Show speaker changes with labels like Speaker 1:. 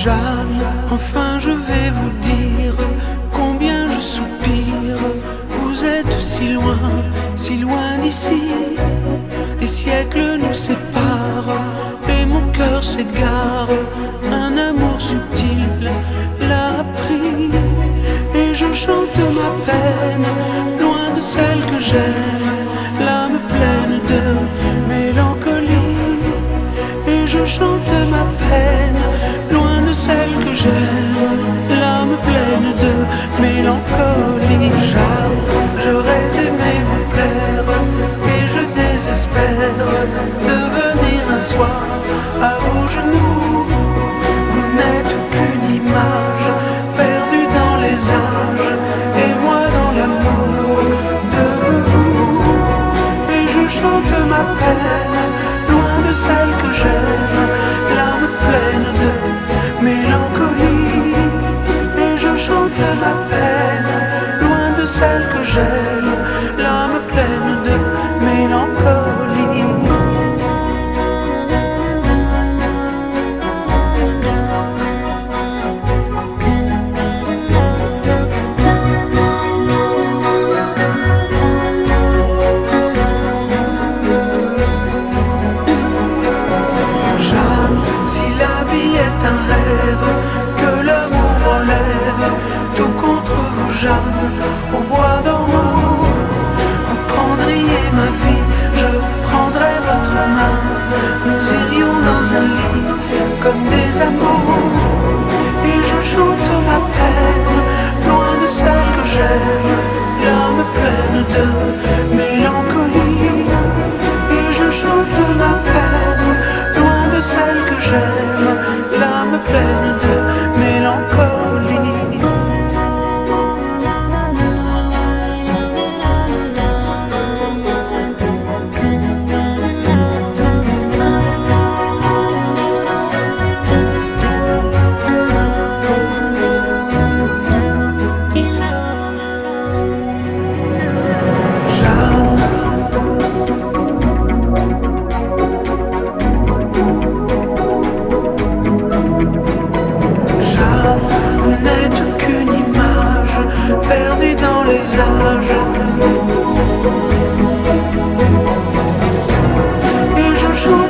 Speaker 1: Jeanne, enfin je vais vous dire combien je soupire. Vous êtes si loin d'ici. Les siècles nous séparent et mon cœur s'égare. Un amour subtil l'a pris et je chante ma peine, loin de celle que j'aime, l'âme pleine de mélancolie. Et je chante ma peine, loin de celle que j'aime, l'âme pleine de mélancolie. J'aurais aimé vous plaire et je désespère de venir un soir à vos genoux. Vous n'êtes qu'une image perdue dans les âges et moi dans l'amour de vous. Et je chante ma peine, loin de celle que j'aime, l'âme pleine de mélancolie. Et je chante ma peine, loin de celle que j'aime, l'âme pleine de mélancolie. Si la vie est un rêve, que l'amour m'enlève, tout contre vous Jeanne, au bois dormant. Vous prendriez ma vie, je prendrais votre main. Nous irions dans un lit comme des amants. Et je chante ma peine, loin de celle que j'aime, l'âme pleine de mélancolie. Et je chante ma peine, loin de celle que j'aime, l'âme pleine de mélancolie. Vous n'êtes qu'une image perdue dans les âges. Et je chante